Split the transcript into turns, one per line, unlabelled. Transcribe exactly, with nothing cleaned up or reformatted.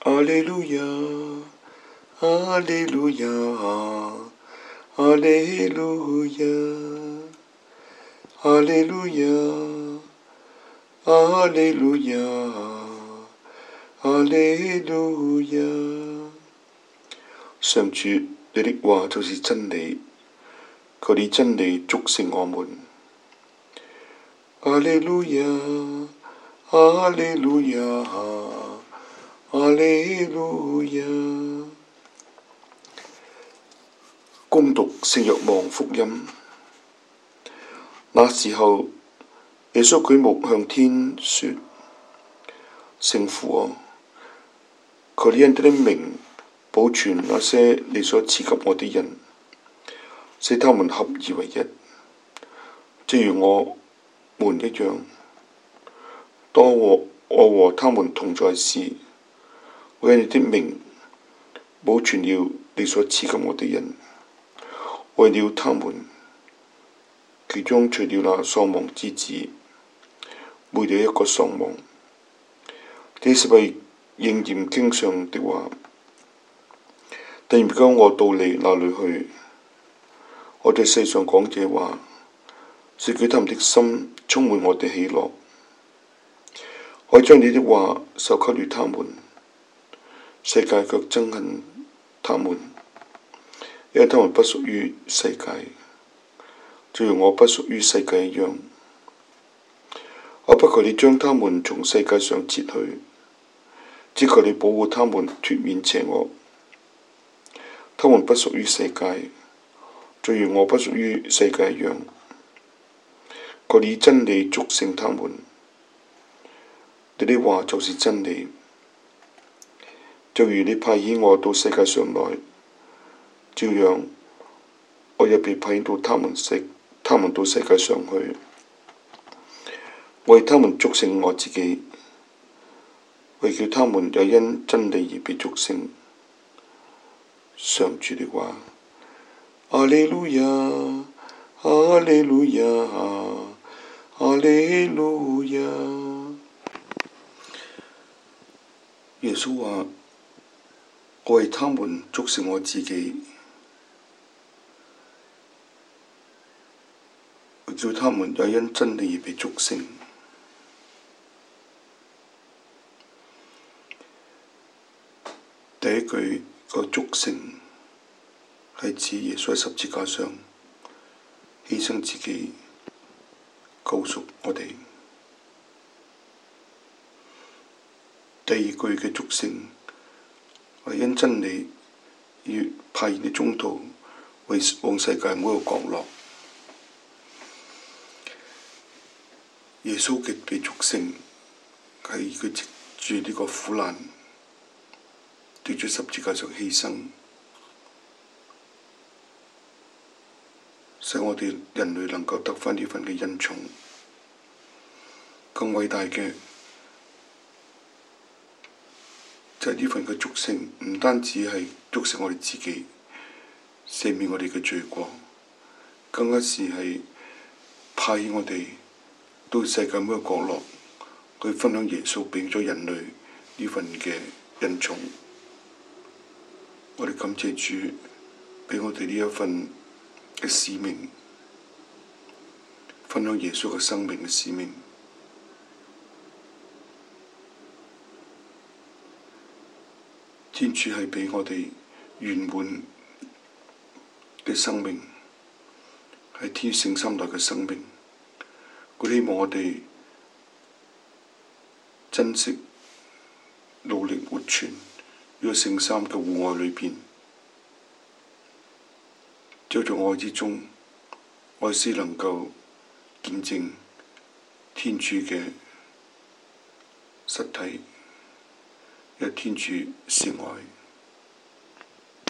阿利路亞，阿利路亞，阿利路亞，阿利路亞，阿利路亞，阿利路亞。上主，你的話就是真理，求你真理祝聖我們。阿利路亞，阿利路亞，阿利路亞。恭讀聖若望福音。那時候，耶穌舉目向天說：聖父啊，求你因你的名保存那些你所賜給我的人，使他們合而為一，正如我們一樣。當我我和他們同在時，我因你的名保存了你所賜給我的人，為了他們，其中除了那喪亡之子，沒有一個喪亡。這是為應驗經上的話。但如今我到你那裏去，我在世上講這話，是叫他們的心充滿我的喜樂。我將你的話授給了他們，世界卻憎恨他們，因為他們不屬於世界，就如我不屬於世界一樣。我不求你將他們從世界上撤去，只求你保護他們脫免邪惡。他們不屬於世界，就如我不屬於世界一樣。求你真理祝聖他們，你的話就是真理。就如你派遣我到世界上來，照樣我也被派遣到他們世他們到世界上去，為他們祝聖我自己，為叫他們也因真理而被祝聖。上主的話。阿利路亞，阿利路亞，阿利路亞。耶穌話：我為他們祝聖我自己，叫他們也因真理而被祝聖。第一句個祝聖係指耶穌喺十字架上犧牲自己，救贖我哋。第二句嘅祝聖係因真理而派遣嘅宗徒為往世界每一個角落。耶穌嘅被祝聖係佢藉住呢個苦難，對住十字架上犧牲，使我哋人類能夠得返呢份嘅恩寵。更偉大嘅就係呢份嘅祝聖，唔單止係祝聖我哋自己，赦免我哋嘅罪過，更加是係派遣我哋到世界每個角落去分享耶穌俾咗人類呢份嘅恩寵。我哋感謝主俾我哋呢一份嘅使命，分享耶穌嘅生命嘅使命。天主係俾我哋圓滿嘅生命，係天主聖心內嘅生命。佢希望我哋珍惜、努力活存呢個聖心嘅戶外裏邊，在做愛之中，愛先能夠見證天主嘅實體，因為天主是愛。